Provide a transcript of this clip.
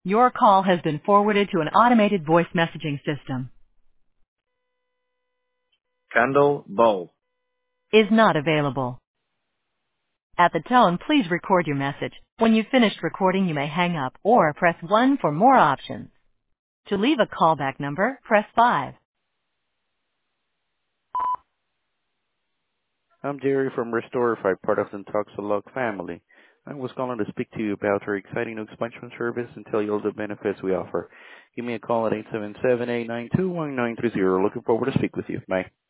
Your call has been forwarded to an automated voice messaging system. Candle bowl. Is not available. At the tone, please record your message. When you've finished recording, you may hang up or press 1 for more options. To leave a callback number, press 5. I'm Jerry from Restorify, part of the Toxalog family. I was calling to speak to you about our exciting new expansion service and tell you all the benefits we offer. Give me a call at 877-892-1930. Looking forward to speak with you. Bye.